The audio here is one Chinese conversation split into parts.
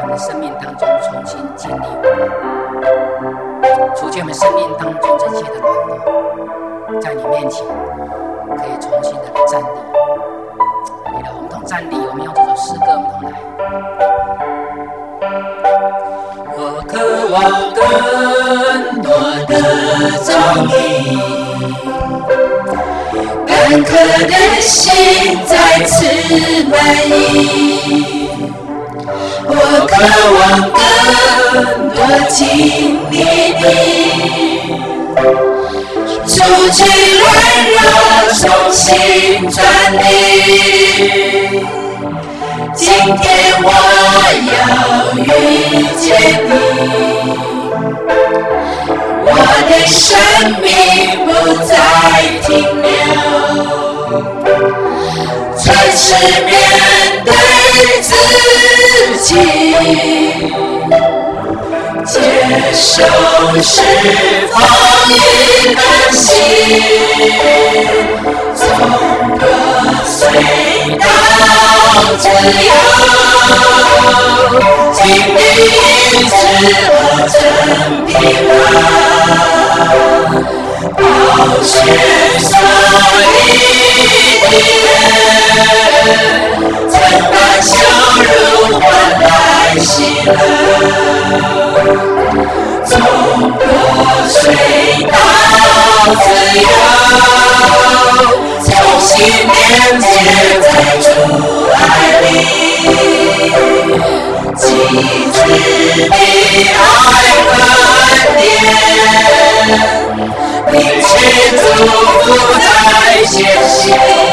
们生命当中重新建立我们，除去我们生命当中这些的软弱，在你面前可以重新的来站立。我们同站立，我们用这首诗歌，我们同来。我渴望更多的照你，干渴的心再次满溢。我渴望更多经历你，除去软弱，重新站立。今天我要遇见你，我的生命不再停留，诚实面对自己，接受释放与更新，从破碎到自由，经历医治和真平安，宝血所立的约，曾把羞辱换来喜乐，从破碎到自由，重新连接在主爱里，极致的爱和恩典，并且祝福在前行，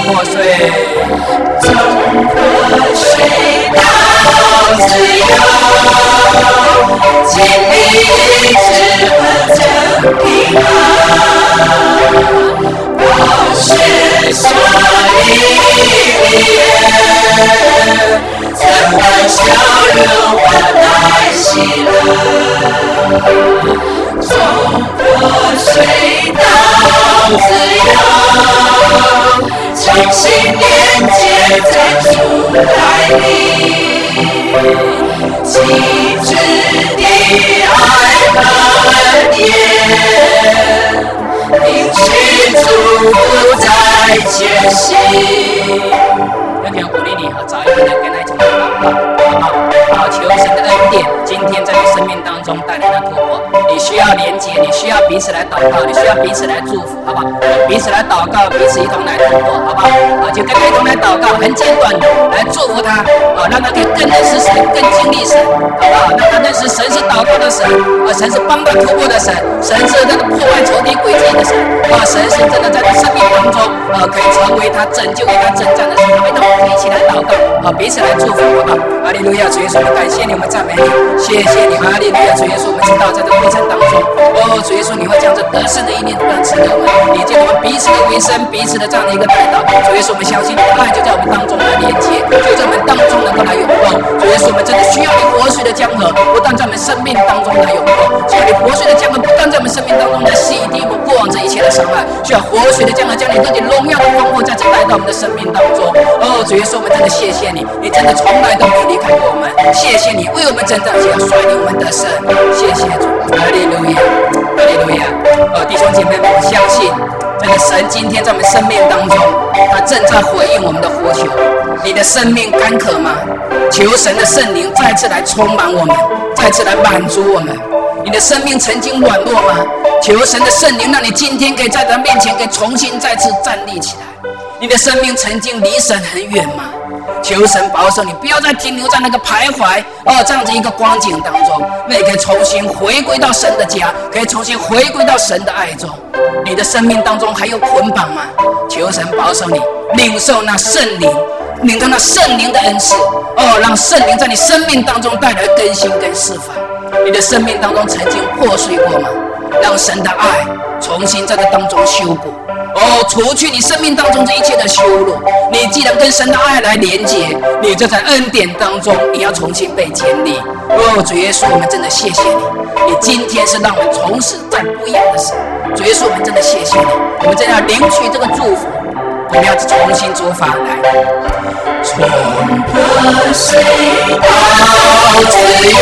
从破碎到自由，经历医治和真平安，宝血所立的约，曾把笑容换来喜乐，从破碎到自由，重新连接在主爱里，极致的爱和恩典，并且祝福在前行。有点鼓励你啊，找一个人跟他一起祷告，好不好？好，求神的恩典，今天在你生命当中带来的突破。你需要连接，你需要彼此来祷告，你需要彼此来祝福，好不好？彼此来祷告，彼此一同来突破，好不好？就跟他一同来祷告，很简短的来祝福他，让他可以更认识神，更经历神，好不好？让他认识神是祷告的神，神是帮他突破的神，神是那个破坏仇敌诡计的神，神是真的在他生命当中，可以成为他拯救、为他征战的神。我们一起来祷告，彼此来祝福，好不好？哈利路亚，主耶稣，我们感谢你，我们赞美你，谢谢你，哈利路亚，主耶稣，我们知道在这过程当中，主耶稣，你会将这得胜的一念突然赐给我们，你借我们彼此的为生，彼此的这样的一个带导，主耶稣，我们相信你的爱就在我们当中来连接，就在我们当中能够来拥抱，主耶稣，我们真的需要你活水的江河，不但在我们生命当中来拥抱，需要你活水的江河，不但在我们生命当中来洗涤我们过往这一切的伤害，需要活水的江河将你自己荣耀的丰富在这带到我们的生命当中。主耶稣，我们真的谢谢你，你真的从来都没有离开过我们，谢谢你为我们征战，也要率领我们得胜，谢谢主，哈利路亚，哈利路亚。弟兄姐妹们，我相信真的神今天在我们生命当中，他正在回应我们的呼求。你的生命干渴吗？求神的圣灵再次来充满我们，再次来满足我们。你的生命曾经软弱吗？求神的圣灵让你今天可以在他面前可以重新再次站立起来。你的生命曾经离神很远吗？求神保守你，不要再停留在那个徘徊这样子一个光景当中，那你可以重新回归到神的家，可以重新回归到神的爱中。你的生命当中还有捆绑吗？求神保守你，领受那圣灵，领受那圣灵的恩赐让圣灵在你生命当中带来更新跟释放。你的生命当中曾经破碎过吗？让神的爱重新在这当中修补除去你生命当中这一切的羞辱。你既然跟神的爱来连接，你就在恩典当中，你要重新被建立。主耶稣，我们真的谢谢你，你今天是让我们从此在不一样的神。主耶稣，我们真的谢谢你，我们真的要领取这个祝福，我们要重新出发来，从破碎到自由，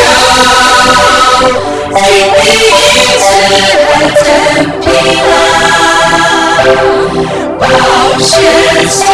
经历医治和真平安，宝血洒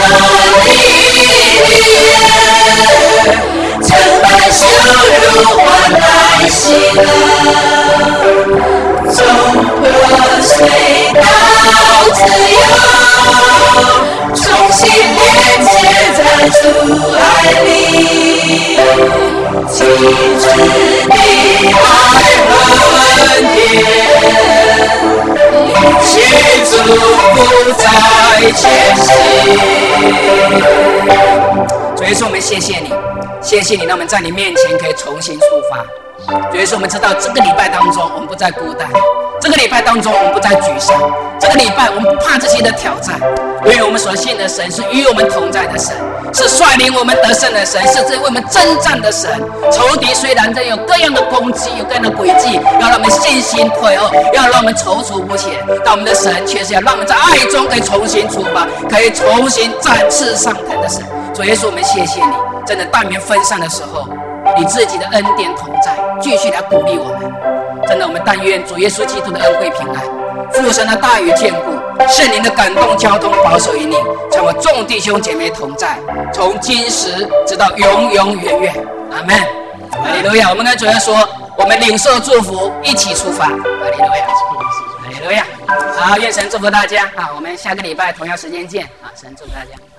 地，成败羞辱换来喜乐，从破碎到自由，重新连接在主爱里，极致的爱和恩典，一起祝福在前行。 主耶稣，我们谢谢你，谢谢你，让我们在你面前可以重新出发。主耶稣，我们知道这个礼拜当中，我们不再孤单；这个礼拜当中，我们不再沮丧；这个礼拜，我们不怕这些的挑战，因为我们所信的神是与我们同在的神，是率领我们得胜的神，是为我们征战的神。仇敌虽然在有各样的攻击，有各样的诡计，要让我们信心退后，要让我们踌躇不前，但我们的神却是要让我们在爱中可以重新出发，可以重新展翅上腾的神。主耶稣，我们谢谢你，真的但愿分散的时候，你自己的恩典同在，继续来鼓励我们。真的，我们但愿主耶稣基督的恩惠平安，父神的大与眷顾，圣灵的感动交通保守引领，成为众弟兄姐妹同在，从今时直到永永远远。阿们。哈利路亚！我们跟主耶稣说，我们领受祝福，一起出发。哈利路亚！哈利路亚！好，愿神祝福大家。好，我们下个礼拜同样时间见。好，神祝福大家。